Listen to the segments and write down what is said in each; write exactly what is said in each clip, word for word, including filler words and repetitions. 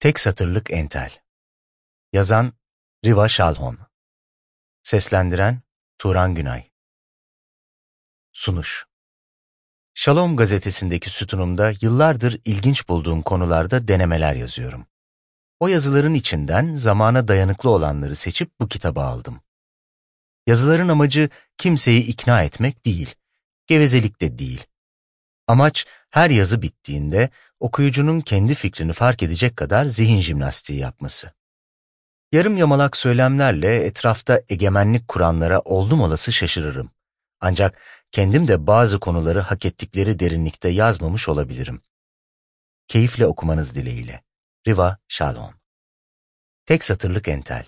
Tek satırlık entel. Yazan Riva Şalhon. Seslendiren Turan Günay. Sunuş. Şalom gazetesindeki sütunumda yıllardır ilginç bulduğum konularda denemeler yazıyorum. O yazıların içinden zamana dayanıklı olanları seçip bu kitaba aldım. Yazıların amacı kimseyi ikna etmek değil, gevezelik de değil. Amaç her yazı bittiğinde okuyucunun kendi fikrini fark edecek kadar zihin jimnastiği yapması. Yarım yamalak söylemlerle etrafta egemenlik kuranlara oldum olası şaşırırım. Ancak kendim de bazı konuları hak ettikleri derinlikte yazmamış olabilirim. Keyifle okumanız dileğiyle. Riva Şalhon. Tek satırlık entel.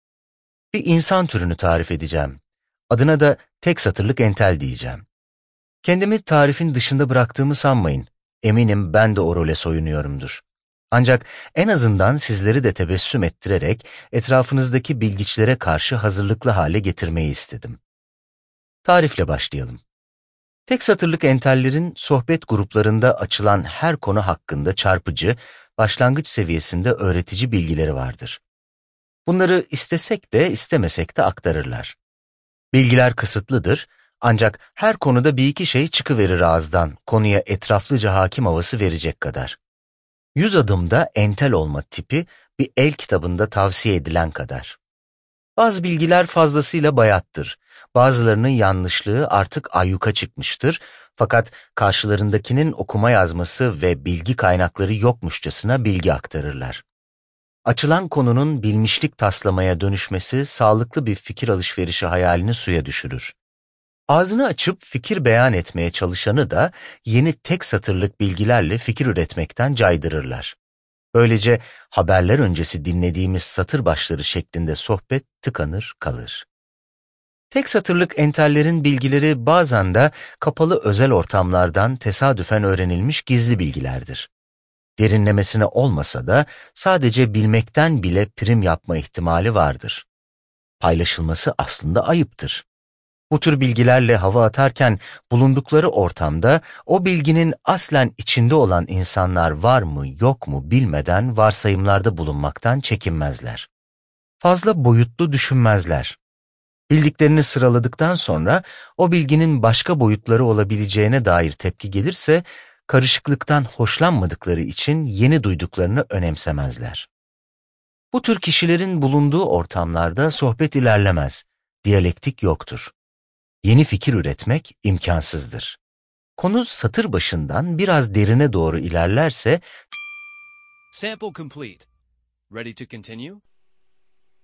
Bir insan türünü tarif edeceğim. Adına da tek satırlık entel diyeceğim. Kendimi tarifin dışında bıraktığımı sanmayın. Eminim ben de o role soyunuyorumdur. Ancak en azından sizleri de tebessüm ettirerek etrafınızdaki bilgiçlere karşı hazırlıklı hale getirmeyi istedim. Tarifle başlayalım. Tek satırlık entellerin sohbet gruplarında açılan her konu hakkında çarpıcı, başlangıç seviyesinde öğretici bilgileri vardır. Bunları istesek de istemesek de aktarırlar. Bilgiler kısıtlıdır, ancak her konuda bir iki şey çıkıverir ağızdan, konuya etraflıca hakim havası verecek kadar. Yüz adımda entel olma tipi bir el kitabında tavsiye edilen kadar. Bazı bilgiler fazlasıyla bayattır. Bazılarının yanlışlığı artık ayyuka çıkmıştır. Fakat karşılarındakinin okuma yazması ve bilgi kaynakları yokmuşçasına bilgi aktarırlar. Açılan konunun bilmişlik taslamaya dönüşmesi sağlıklı bir fikir alışverişi hayalini suya düşürür. Ağzını açıp fikir beyan etmeye çalışanı da yeni tek satırlık bilgilerle fikir üretmekten caydırırlar. Böylece haberler öncesi dinlediğimiz satır başları şeklinde sohbet tıkanır kalır. Tek satırlık entellerin bilgileri bazen de kapalı özel ortamlardan tesadüfen öğrenilmiş gizli bilgilerdir. Derinlemesine olmasa da sadece bilmekten bile prim yapma ihtimali vardır. Paylaşılması aslında ayıptır. Bu tür bilgilerle hava atarken bulundukları ortamda o bilginin aslen içinde olan insanlar var mı yok mu bilmeden varsayımlarda bulunmaktan çekinmezler. Fazla boyutlu düşünmezler. Bildiklerini sıraladıktan sonra o bilginin başka boyutları olabileceğine dair tepki gelirse karışıklıktan hoşlanmadıkları için yeni duyduklarını önemsemezler. Bu tür kişilerin bulunduğu ortamlarda sohbet ilerlemez, diyalektik yoktur. Yeni fikir üretmek imkansızdır. Konu satır başından biraz derine doğru ilerlerse Sample complete. Ready to continue?